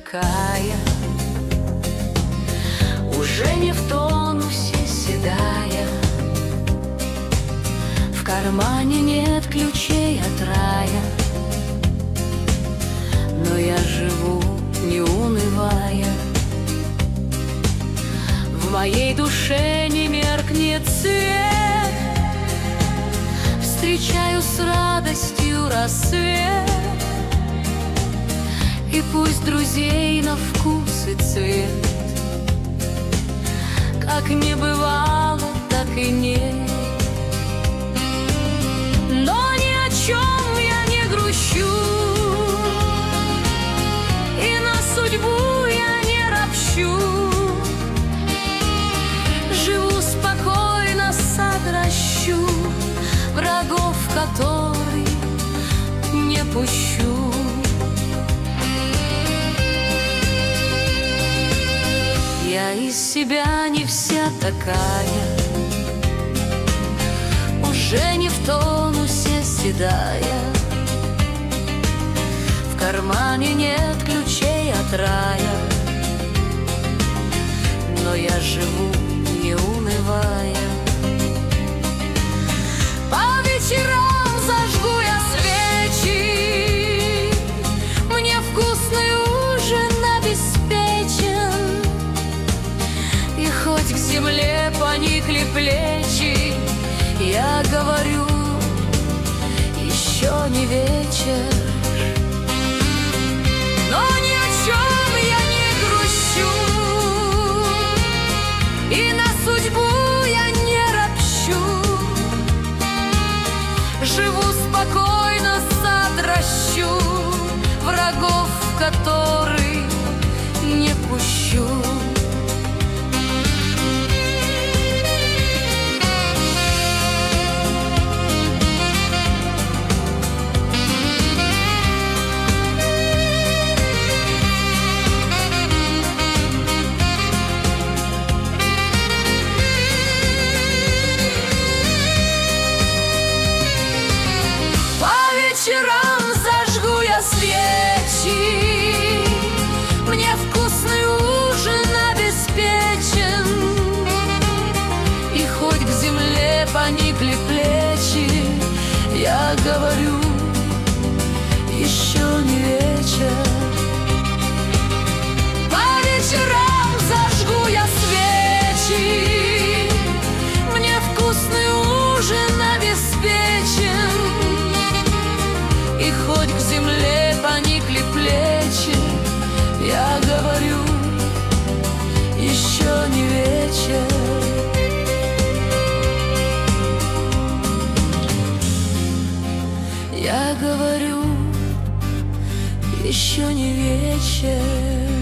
такая, уже не в тонусе седая. В кармане нет ключей от рая, но я живу, не унывая. В моей душе не меркнет свет, встречаю с радостью рассвет. И пусть друзей на вкус и цвет как не бывало, так и нет. Но ни о чем я не грущу, и на судьбу я не ропщу. Живу спокойно, сад ращу, врагов который не пущу. Я из себя не вся такая, уже не в тонусе седая. В кармане нет ключей от рая, но я живу, не унывая. По вечерам зажгу я свечи, мне вкусный ужин обеспечен. И хоть к земле поникли плечи, я говорю, еще не вечер. Но ни о чем я не грущу, и на судьбу я не ропщу. Живу спокойно, сад ращу, врагов который не пущу. Вечерам зажгу я свечи, мне вкусный ужин обеспечен. И хоть к земле поникли плечи, я говорю, еще не вечер. По вечерам зажгу я свечи, мне вкусный ужин обеспечен. И хоть к земле поникли плечи, я говорю, еще не вечер. Я говорю, еще не вечер.